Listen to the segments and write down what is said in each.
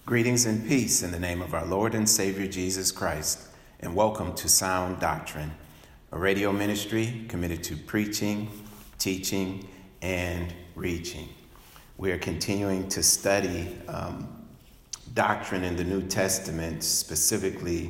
Greetings and peace in the name of our Lord and Savior Jesus Christ, and welcome to Sound Doctrine, a radio ministry committed to preaching, teaching, and reaching. We are continuing to study doctrine in the New Testament, specifically,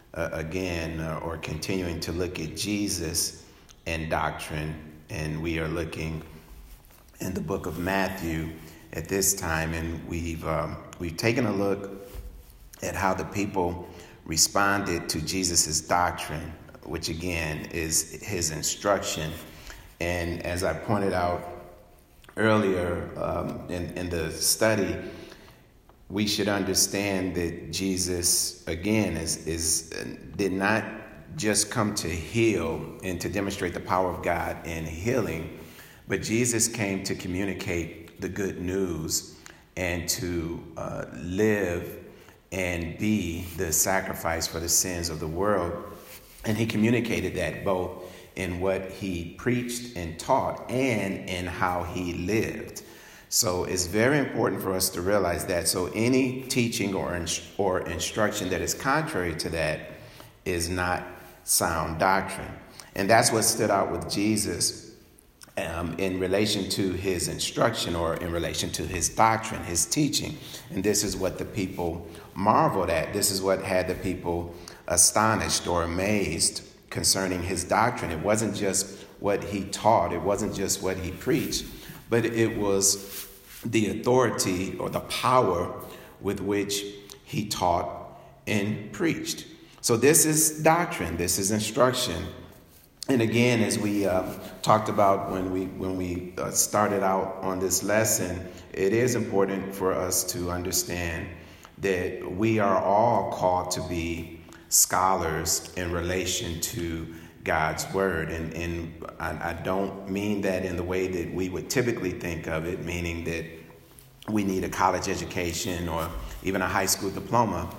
or continuing to look at Jesus and doctrine, and we are looking in the book of Matthew at this time, and we've taken a look at how the people responded to Jesus's doctrine, which again is his instruction. And as I pointed out earlier in the study, we should understand that Jesus again did not just come to heal and to demonstrate the power of God in healing, but Jesus came to communicate the good news and to live and be the sacrifice for the sins of the world. And he communicated that both in what he preached and taught and in how he lived. So it's very important for us to realize that. So any teaching or instruction that is contrary to that is not sound doctrine. And that's what stood out with Jesus in relation to his instruction or in relation to his doctrine, his teaching. And this is what the people marveled at. This is what had the people astonished or amazed concerning his doctrine. It wasn't just what he taught. It wasn't just what he preached, but it was the authority or the power with which he taught and preached. So this is doctrine. This is instruction. And again, as we talked about when we started out on this lesson, it is important for us to understand that we are all called to be scholars in relation to God's word. And I don't mean that in the way that we would typically think of it, meaning that we need a college education or even a high school diploma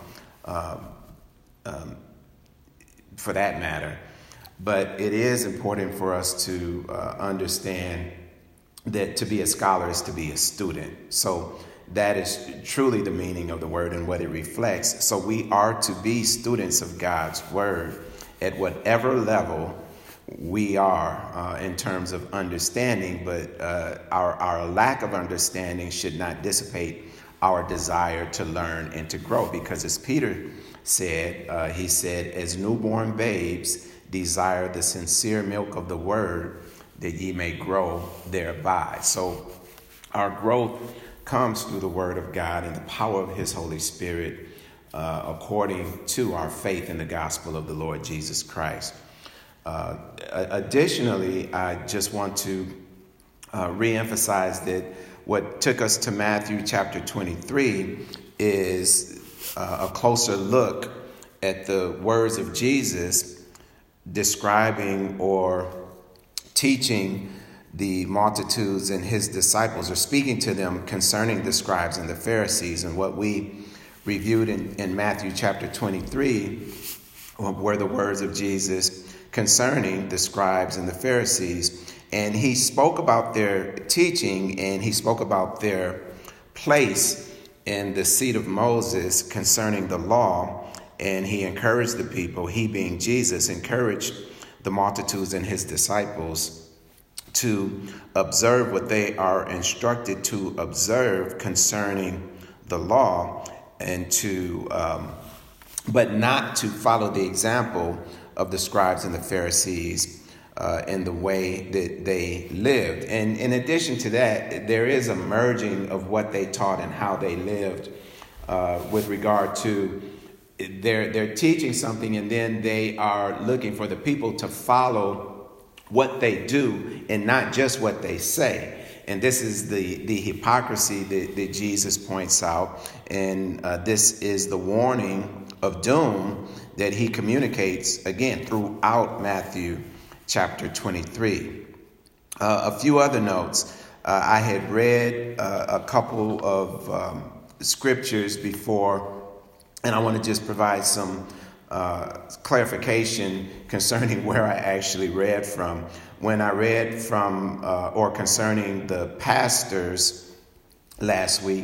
for that matter. But it is important for us to understand that to be a scholar is to be a student. So that is truly the meaning of the word and what it reflects. So we are to be students of God's word at whatever level we are in terms of understanding. But our lack of understanding should not dissipate our desire to learn and to grow. Because as Peter said, he said, as newborn babes, desire the sincere milk of the word, that ye may grow thereby. So our growth comes through the word of God and the power of his Holy Spirit, according to our faith in the gospel of the Lord Jesus Christ. Additionally, I just want to reemphasize that what took us to Matthew chapter 23 is a closer look at the words of Jesus describing or teaching the multitudes and his disciples, or speaking to them concerning the scribes and the Pharisees. And what we reviewed in Matthew chapter 23 were the words of Jesus concerning the scribes and the Pharisees. And he spoke about their teaching, and he spoke about their place in the seat of Moses concerning the law. And he encouraged the people, he being Jesus, encouraged the multitudes and his disciples to observe what they are instructed to observe concerning the law, and but not to follow the example of the scribes and the Pharisees in the way that they lived. And in addition to that, there is a merging of what they taught and how they lived with regard to they're teaching something, and then they are looking for the people to follow what they do and not just what they say. And this is the hypocrisy that Jesus points out. And this is the warning of doom that he communicates, again, throughout Matthew chapter 23. A few other notes. I had read a couple of scriptures before, and I want to just provide some clarification concerning where I actually read from. When I read from or concerning the pastors last week,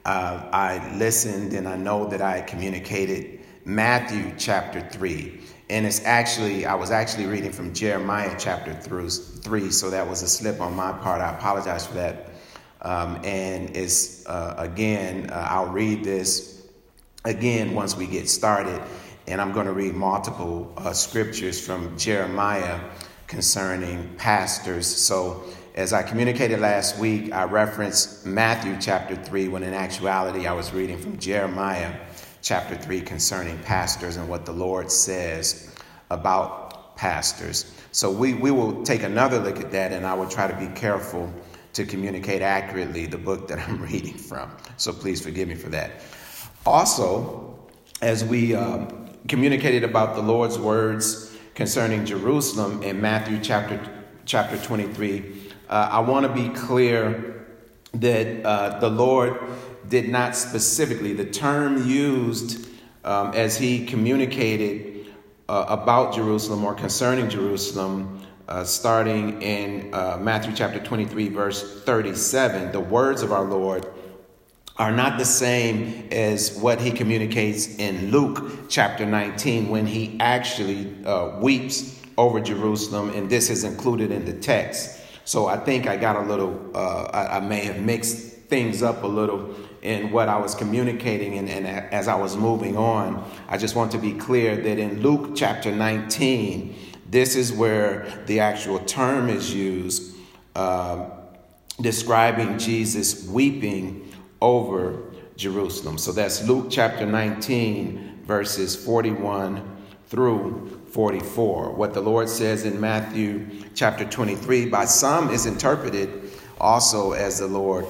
I listened and I know that I communicated Matthew chapter 3. And I was actually reading from Jeremiah chapter 3. So that was a slip on my part. I apologize for that. And it's, I'll read this again once we get started. And I'm going to read multiple scriptures from Jeremiah concerning pastors. So as I communicated last week, I referenced Matthew chapter 3, when in actuality I was reading from Jeremiah chapter 3 concerning pastors and what the Lord says about pastors. So we will take another look at that, and I will try to be careful to communicate accurately the book that I'm reading from. So please forgive me for that. Also, as we communicated about the Lord's words concerning Jerusalem in Matthew chapter 23, I want to be clear that the Lord did not specifically, the term used as he communicated about Jerusalem or concerning Jerusalem, starting in Matthew chapter 23, verse 37, the words of our Lord are not the same as what he communicates in Luke chapter 19, when he actually weeps over Jerusalem, and this is included in the text. So I think I got a little, I may have mixed things up a little in what I was communicating, and as I was moving on, I just want to be clear that in Luke chapter 19, this is where the actual term is used, describing Jesus weeping over Jerusalem. So that's Luke chapter 19, verses 41 through 44. What the Lord says in Matthew chapter 23, by some is interpreted also as the Lord,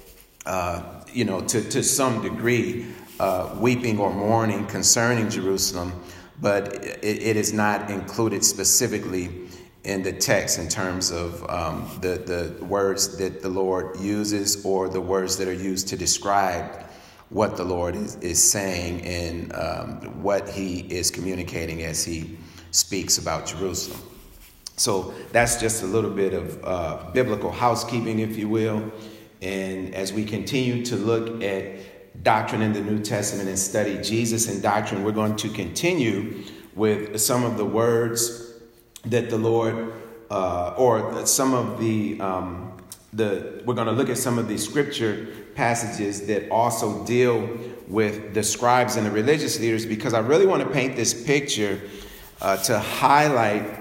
to some degree, weeping or mourning concerning Jerusalem, but it is not included specifically in the text in terms of the words that the Lord uses, or the words that are used to describe what the Lord is saying and what he is communicating as he speaks about Jerusalem. So that's just a little bit of biblical housekeeping, if you will. And as we continue to look at doctrine in the New Testament and study Jesus and doctrine, we're going to continue with some of the words that the Lord, or some of we're going to look at some of the scripture passages that also deal with the scribes and the religious leaders, because I really want to paint this picture to highlight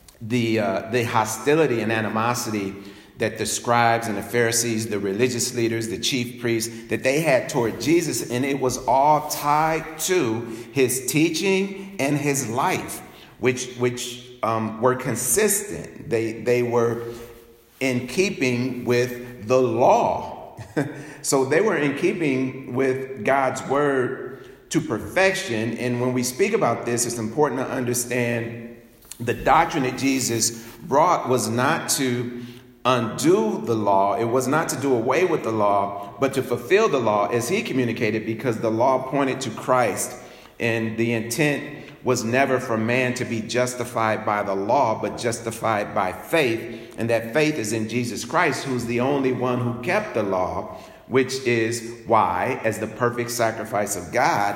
the hostility and animosity that the scribes and the Pharisees, the religious leaders, the chief priests, that they had toward Jesus. And it was all tied to his teaching and his life, which were consistent. They were in keeping with the law. So they were in keeping with God's word to perfection. And when we speak about this, it's important to understand the doctrine that Jesus brought was not to undo the law. It was not to do away with the law, but to fulfill the law as he communicated, because the law pointed to Christ, and the intent was never for man to be justified by the law, but justified by faith. And that faith is in Jesus Christ, who's the only one who kept the law, which is why, as the perfect sacrifice of God,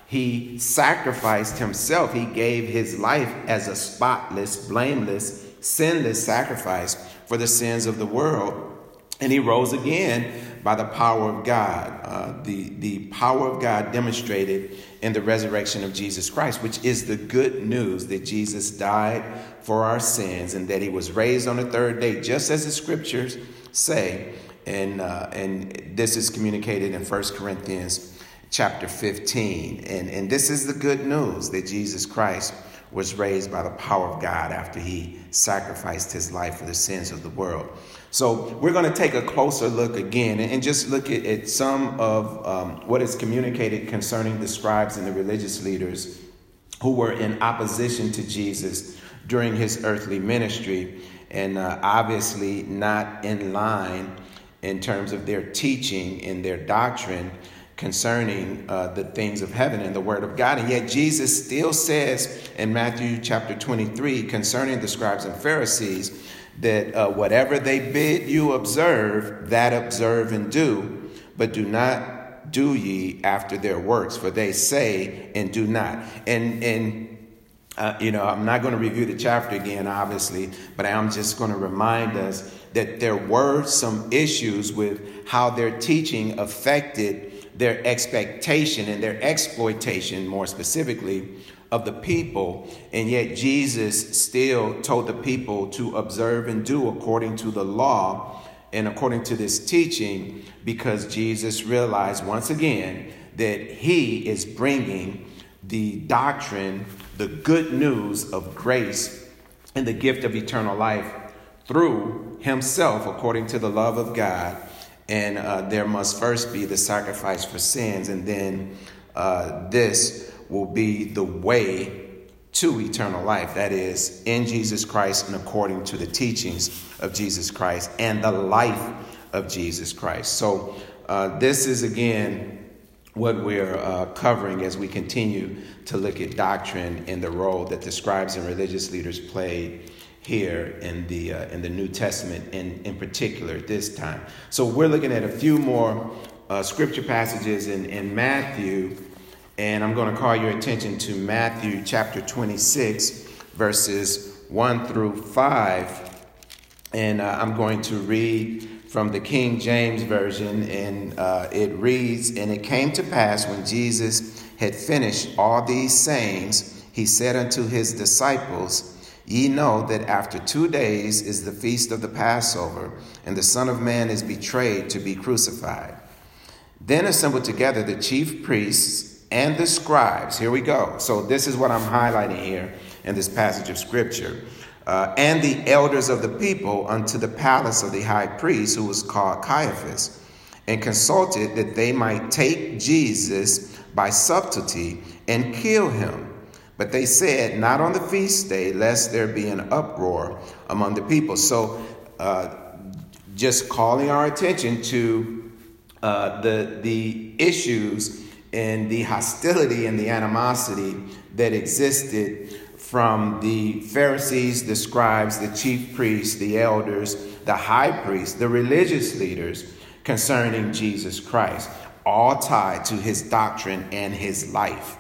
he sacrificed himself. He gave his life as a spotless, blameless, sinless sacrifice for the sins of the world. And he rose again by the power of God, the power of God demonstrated in the resurrection of Jesus Christ, which is the good news that Jesus died for our sins and that he was raised on the third day, just as the scriptures say. And this is communicated in 1 Corinthians chapter 15. And this is the good news, that Jesus Christ was raised by the power of God after he sacrificed his life for the sins of the world. So we're going to take a closer look again and just look at some of what is communicated concerning the scribes and the religious leaders who were in opposition to Jesus during his earthly ministry, and obviously not in line in terms of their teaching and their doctrine concerning the things of heaven and the word of God. And yet Jesus still says in Matthew chapter 23 concerning the scribes and Pharisees that whatever they bid you observe, that observe and do, but do not do ye after their works, for they say and do not. I'm not going to review the chapter again, obviously, but I'm just going to remind us that there were some issues with how their teaching affected their expectation and their exploitation, more specifically, of the people. And yet Jesus still told the people to observe and do according to the law and according to this teaching, because Jesus realized once again that he is bringing the doctrine, the good news of grace and the gift of eternal life through himself according to the love of God. And there must first be the sacrifice for sins, and then this will be the way to eternal life. That is, in Jesus Christ and according to the teachings of Jesus Christ and the life of Jesus Christ. So this is, again, what we're covering as we continue to look at doctrine and the role that the scribes and religious leaders played here in the New Testament, in particular this time. So we're looking at a few more scripture passages in Matthew, and I'm going to call your attention to Matthew chapter 26, verses 1 through 5. And I'm going to read from the King James Version, and it reads, "And it came to pass, when Jesus had finished all these sayings, he said unto his disciples, Ye know that after 2 days is the feast of the Passover, and the Son of Man is betrayed to be crucified. Then assembled together the chief priests and the scribes." Here we go. So this is what I'm highlighting here in this passage of Scripture. "And the elders of the people unto the palace of the high priest, who was called Caiaphas, and consulted that they might take Jesus by subtlety and kill him. But they said, Not on the feast day, lest there be an uproar among the people." So just calling our attention to the issues and the hostility and the animosity that existed from the Pharisees, the scribes, the chief priests, the elders, the high priests, the religious leaders concerning Jesus Christ, all tied to his doctrine and his life.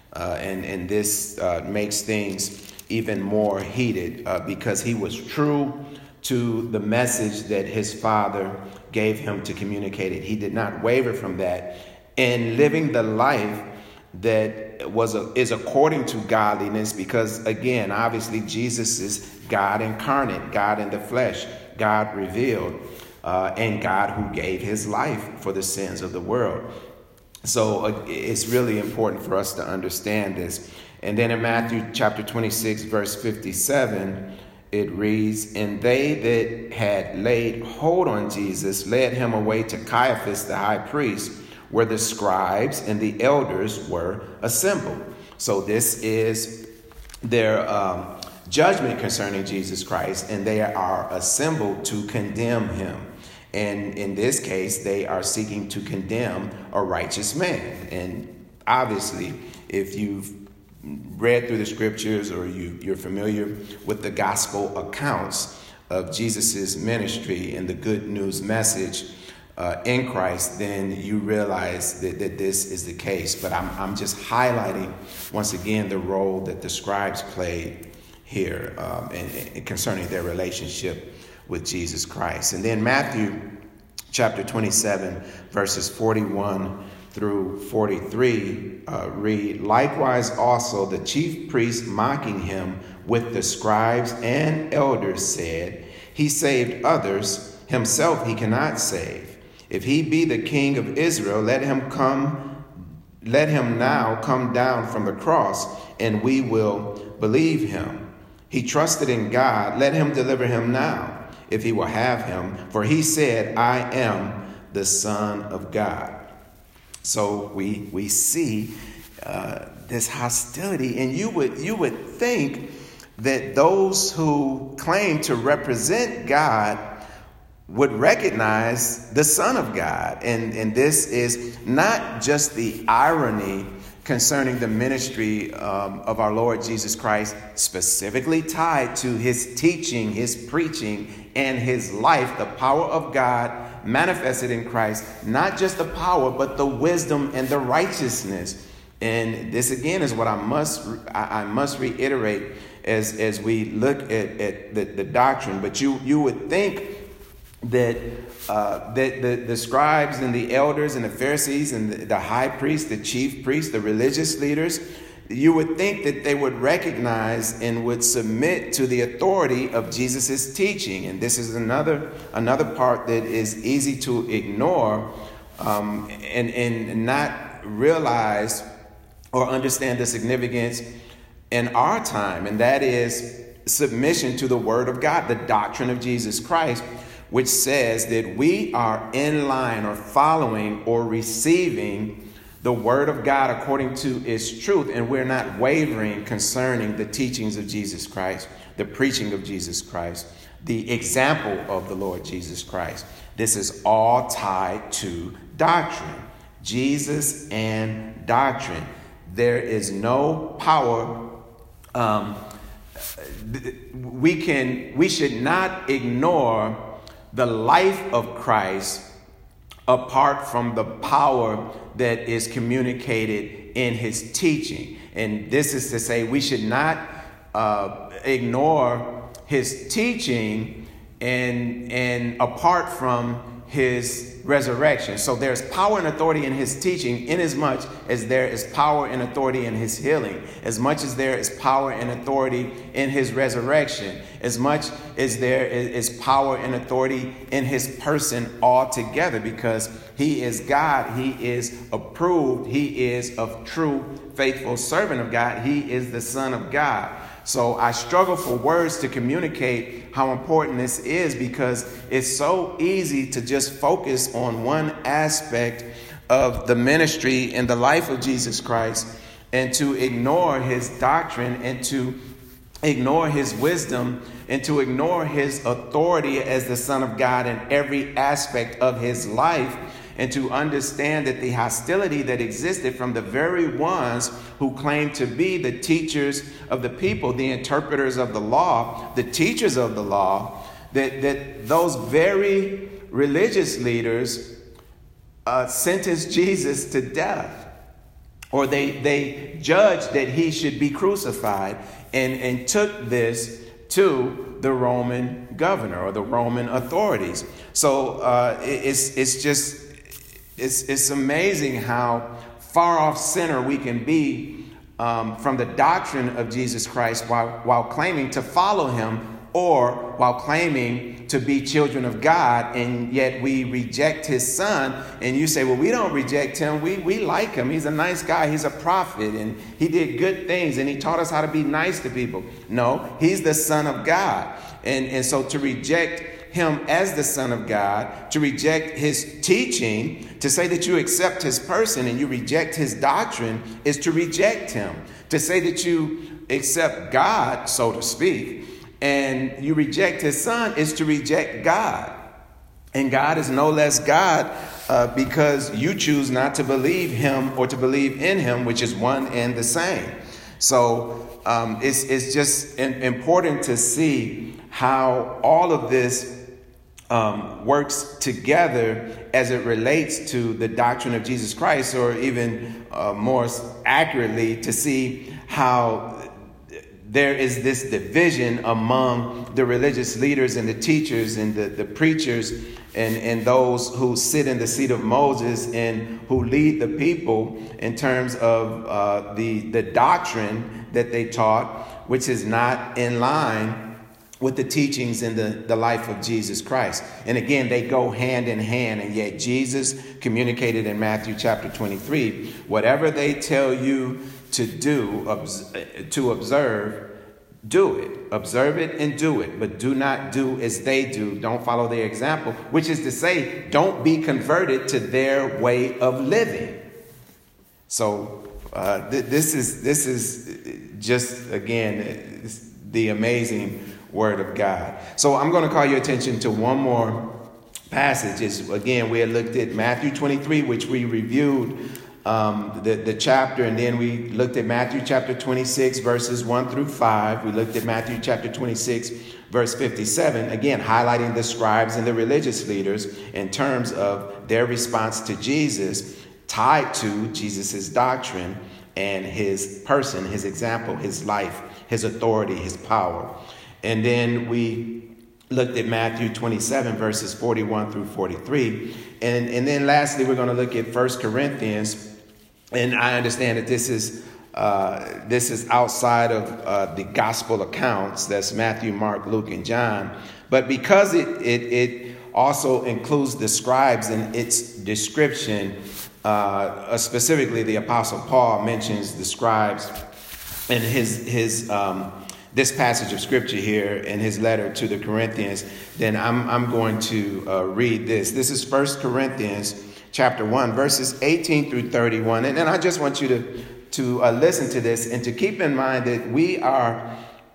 And this makes things even more heated because he was true to the message that his Father gave him to communicate it. He did not waver from that. And living the life that is according to godliness, because again, obviously Jesus is God incarnate, God in the flesh, God revealed, and God who gave his life for the sins of the world. So it's really important for us to understand this. And then in Matthew chapter 26, verse 57, it reads, "And they that had laid hold on Jesus led him away to Caiaphas the high priest, where the scribes and the elders were assembled." So this is their judgment concerning Jesus Christ, and they are assembled to condemn him. And in this case, they are seeking to condemn a righteous man. And obviously, if you've read through the scriptures or you're familiar with the gospel accounts of Jesus's ministry and the good news message in Christ, then you realize that this is the case. But I'm just highlighting once again the role that the scribes played here and concerning their relationship with Jesus Christ. And then Matthew chapter 27, verses 41 through 43 read, "Likewise also the chief priests mocking him with the scribes and elders said, He saved others, himself he cannot save. If he be the king of Israel, let him now come down from the cross, and we will believe him. He trusted in God, let him deliver him now, if he will have him, for he said, I am the Son of God." So we see this hostility, and you would think that those who claim to represent God would recognize the Son of God. And this is not just the irony concerning the ministry of our Lord Jesus Christ, specifically tied to his teaching, his preaching, and his life, the power of God manifested in Christ, not just the power, but the wisdom and the righteousness. And this again is what I must reiterate as we look at the doctrine. But you would think that the scribes and the elders and the Pharisees and the high priest, the chief priest, the religious leaders, you would think that they would recognize and would submit to the authority of Jesus's teaching. And this is another part that is easy to ignore and not realize or understand the significance in our time. And that is submission to the word of God, the doctrine of Jesus Christ, which says that we are in line or following or receiving the word of God according to its truth, and we're not wavering concerning the teachings of Jesus Christ, the preaching of Jesus Christ, the example of the Lord Jesus Christ. This is all tied to doctrine, Jesus and doctrine. There is no power. We should not ignore the life of Christ apart from the power that is communicated in his teaching. And this is to say, we should not ignore his teaching and apart from his resurrection. So there's power and authority in his teaching, inasmuch as there is power and authority in his healing, as much as there is power and authority in his resurrection, as much as there is power and authority in his person altogether, because he is God, he is approved, he is a true, faithful servant of God, he is the Son of God. So I struggle for words to communicate how important this is, because it's so easy to just focus on one aspect of the ministry and the life of Jesus Christ and to ignore his doctrine and to ignore his wisdom and to ignore his authority as the Son of God in every aspect of his life, and to understand that the hostility that existed from the very ones who claimed to be the teachers of the people, the interpreters of the law, the teachers of the law, that those very religious leaders sentenced Jesus to death, or they judged that he should be crucified, and took this to the Roman governor or the Roman authorities. So it's amazing how far off center we can be from the doctrine of Jesus Christ while claiming to follow him, or while claiming to be children of God, and yet we reject his son. And you say, well, we don't reject him. We like him. He's a nice guy. He's a prophet, and he did good things, and he taught us how to be nice to people. No, he's the Son of God. And so to reject him as the Son of God, to reject his teaching, to say that you accept his person and you reject his doctrine, is to reject him. To say that you accept God, so to speak, and you reject his son, is to reject God. And God is no less God because you choose not to believe him or to believe in him, which is one and the same. So it's just important to see how all of this works together as it relates to the doctrine of Jesus Christ, or even more accurately, to see how there is this division among the religious leaders and the teachers and the preachers and those who sit in the seat of Moses and who lead the people in terms of the doctrine that they taught, which is not in line with the teachings in the life of Jesus Christ. And again, they go hand in hand. And yet Jesus communicated in Matthew chapter 23, whatever they tell you to do, to observe, do it. Observe it and do it. But do not do as they do. Don't follow their example, which is to say, don't be converted to their way of living. So this is just, again, the amazing word of God. So I'm going to call your attention to one more passage. Again, we had looked at Matthew 23, which we reviewed the chapter, and then we looked at Matthew chapter 26, verses 1 through 5. We looked at Matthew chapter 26, verse 57, again, highlighting the scribes and the religious leaders in terms of their response to Jesus, tied to Jesus's doctrine and his person, his example, his life, his authority, his power. And then we looked at Matthew 27, verses 41 through 43. And then lastly, we're going to look at 1 Corinthians. And I understand that this is outside of the gospel accounts. That's Matthew, Mark, Luke, and John. But because it also includes the scribes in its description, specifically the Apostle Paul mentions the scribes in his this passage of scripture here in his letter to the Corinthians, then I'm going to read this. This is 1 Corinthians chapter 1, verses 18 through 31. And I just want you to listen to this and to keep in mind that we are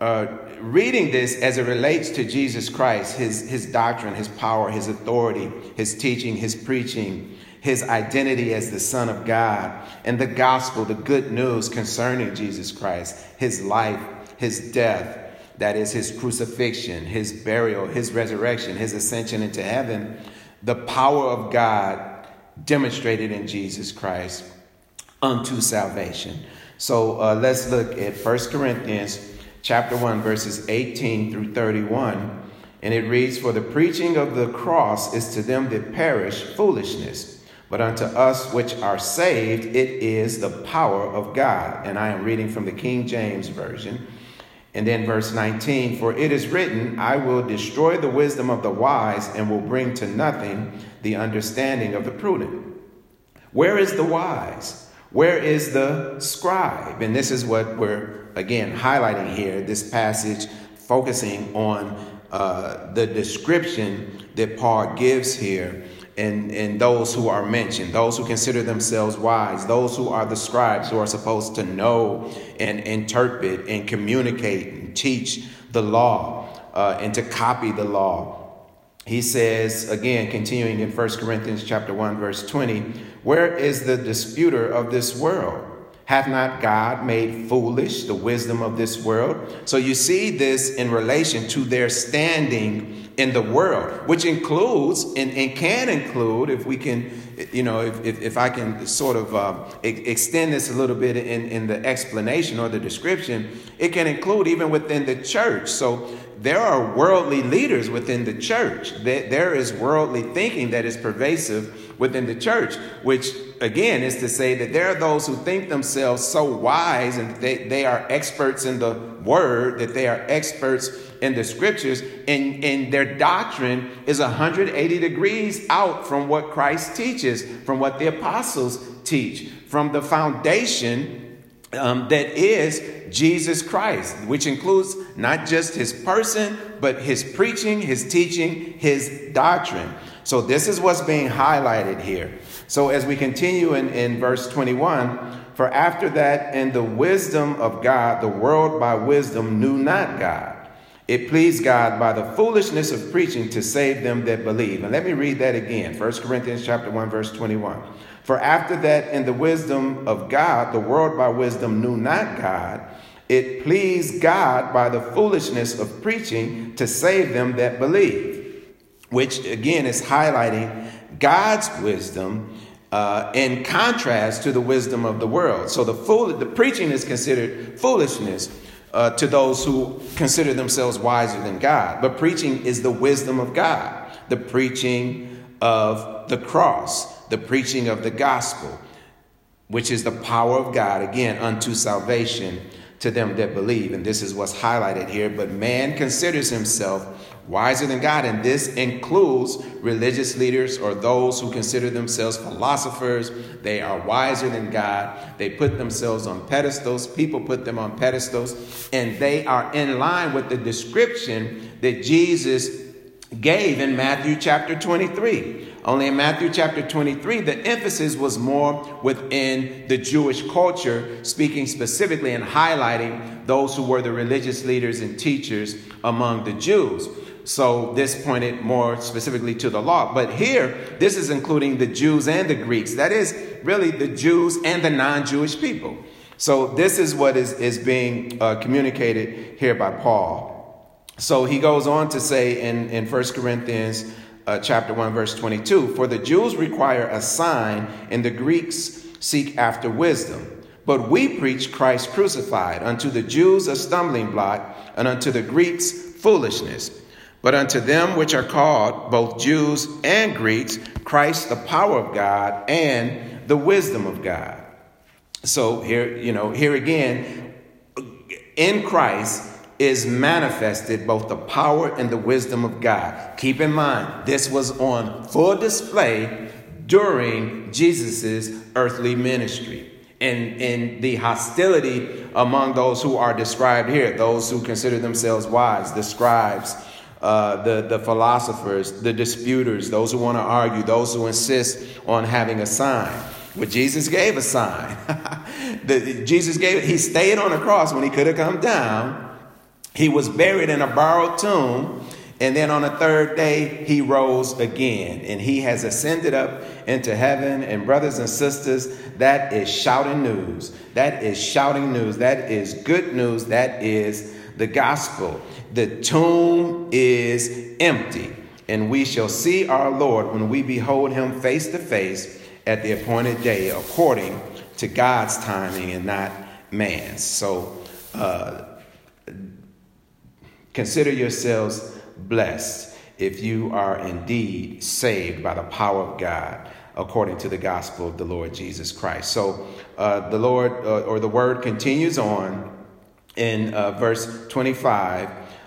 reading this as it relates to Jesus Christ, his doctrine, his power, his authority, his teaching, his preaching, his identity as the Son of God, and the gospel, the good news concerning Jesus Christ, his life, his death, that is his crucifixion, his burial, his resurrection, his ascension into heaven, the power of God demonstrated in Jesus Christ unto salvation. So let's look at 1 Corinthians chapter 1, verses 18 through 31. And it reads, "For the preaching of the cross is to them that perish foolishness, but unto us which are saved it is the power of God." And I am reading from the King James Version. And then verse 19, "For it is written, I will destroy the wisdom of the wise and will bring to nothing the understanding of the prudent." Where is the wise? Where is the scribe? And this is what we're, again, highlighting here, this passage focusing on the description that Paul gives here. And those who are mentioned, those who consider themselves wise, those who are the scribes who are supposed to know and interpret and communicate and teach the law and to copy the law. He says, again, continuing in 1 Corinthians chapter 1, verse 20, "Where is the disputer of this world? Hath not God made foolish the wisdom of this world?" So you see this in relation to their standing in the world, which includes and can include, if we can, if I can sort of extend this a little bit in the explanation or the description, it can include even within the church. So there are worldly leaders within the church. There is worldly thinking that is pervasive within the church, which again is to say that there are those who think themselves so wise and they are experts in the word, that they are experts in the scriptures, and their doctrine is 180 degrees out from what Christ teaches, from what the apostles teach, from the foundation that is Jesus Christ, which includes not just his person, but his preaching, his teaching, his doctrine. So this is what's being highlighted here. So as we continue in verse 21, "For after that, in the wisdom of God, the world by wisdom knew not God. It pleased God by the foolishness of preaching to save them that believe." And let me read that again. 1 Corinthians chapter 1, verse 21. "For after that, in the wisdom of God, the world by wisdom knew not God. It pleased God by the foolishness of preaching to save them that believe." Which again is highlighting God's wisdom in contrast to the wisdom of the world. So the preaching is considered foolishness to those who consider themselves wiser than God. But preaching is the wisdom of God, the preaching of the cross, the preaching of the gospel, which is the power of God, again, unto salvation to them that believe. And this is what's highlighted here. But man considers himself wiser than God. And this includes religious leaders or those who consider themselves philosophers. They are wiser than God. They put themselves on pedestals. People put them on pedestals. And they are in line with the description that Jesus gave in Matthew chapter 23. Only in Matthew chapter 23, the emphasis was more within the Jewish culture, speaking specifically and highlighting those who were the religious leaders and teachers among the Jews. So this pointed more specifically to the law. But here, this is including the Jews and the Greeks. That is really the Jews and the non-Jewish people. So this is what is being communicated here by Paul. So he goes on to say in 1 Corinthians chapter 1, verse 22, for the Jews require a sign and the Greeks seek after wisdom. But we preach Christ crucified, unto the Jews a stumbling block, and unto the Greeks foolishness. But unto them which are called, both Jews and Greeks, Christ the power of God and the wisdom of God. So here again, in Christ is manifested both the power and the wisdom of God. Keep in mind, this was on full display during Jesus's earthly ministry. And the hostility among those who are described here, those who consider themselves wise, the scribes, the philosophers, the disputers, those who want to argue, those who insist on having a sign. Well, Jesus gave a sign. He stayed on the cross when he could have come down. He was buried in a borrowed tomb. And then on the third day, he rose again. And he has ascended up into heaven. And brothers and sisters, that is shouting news. That is shouting news. That is good news. That is the gospel. The tomb is empty. And we shall see our Lord when we behold him face to face at the appointed day, according to God's timing and not man's. So consider yourselves blessed if you are indeed saved by the power of God, according to the gospel of the Lord Jesus Christ. So the word continues on in verse 25,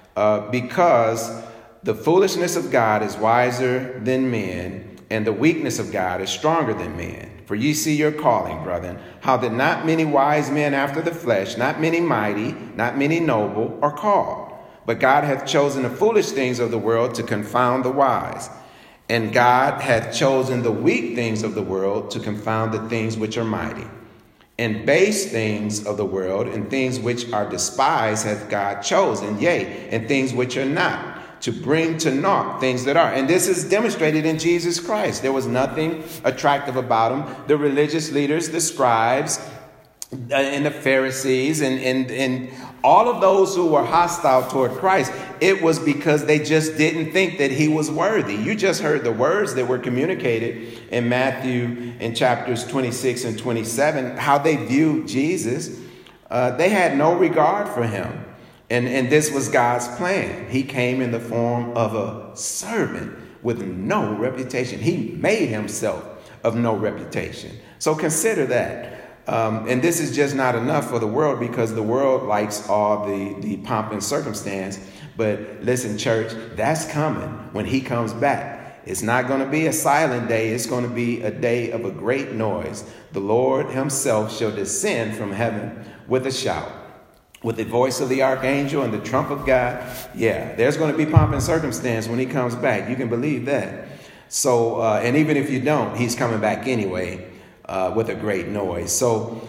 because the foolishness of God is wiser than men, and the weakness of God is stronger than men. For ye see your calling, brethren, how that not many wise men after the flesh, not many mighty, not many noble, are called. But God hath chosen the foolish things of the world to confound the wise. And God hath chosen the weak things of the world to confound the things which are mighty. And base things of the world and things which are despised hath God chosen, yea, and things which are not, to bring to naught things that are. And this is demonstrated in Jesus Christ. There was nothing attractive about him. The religious leaders, the scribes, and the Pharisees, and all of those who were hostile toward Christ, it was because they just didn't think that he was worthy. You just heard the words that were communicated in Matthew in chapters 26 and 27, how they viewed Jesus. They had no regard for him. And this was God's plan. He came in the form of a servant with no reputation. He made himself of no reputation. So consider that. And this is just not enough for the world, because the world likes all the pomp and circumstance. But listen, church, that's coming when he comes back. It's not going to be a silent day. It's going to be a day of a great noise. The Lord himself shall descend from heaven with a shout, with the voice of the archangel and the trump of God. Yeah, there's going to be pomp and circumstance when he comes back. You can believe that. So, and even if you don't, he's coming back anyway with a great noise. So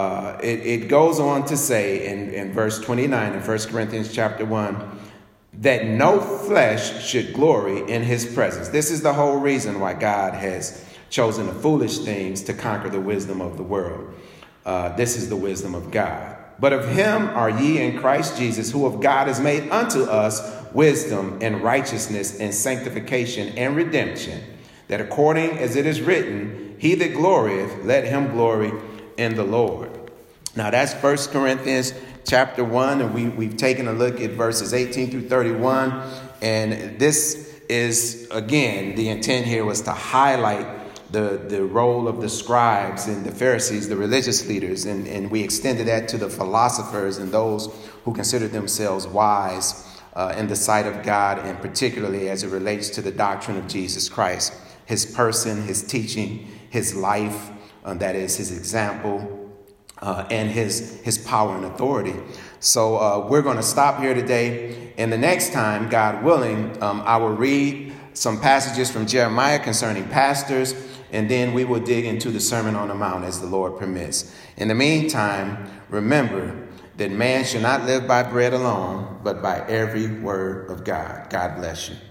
it goes on to say in verse 29 in 1 Corinthians chapter 1, that no flesh should glory in his presence. This is the whole reason why God has chosen the foolish things to conquer the wisdom of the world. This is the wisdom of God. But of him are ye in Christ Jesus, who of God is made unto us wisdom and righteousness and sanctification and redemption, that according as it is written, he that glorieth, let him glory in the Lord. Now that's 1 Corinthians chapter 1, and we've taken a look at verses 18 through 31. And this is, again, the intent here was to highlight the role of the scribes and the Pharisees, the religious leaders, and we extended that to the philosophers and those who considered themselves wise in the sight of God, and particularly as it relates to the doctrine of Jesus Christ, his person, his teaching, his life, that is his example, and his power and authority. So we're going to stop here today. And the next time, God willing, I will read some passages from Jeremiah concerning pastors, and then we will dig into the Sermon on the Mount as the Lord permits. In the meantime, remember that man should not live by bread alone, but by every word of God. God bless you.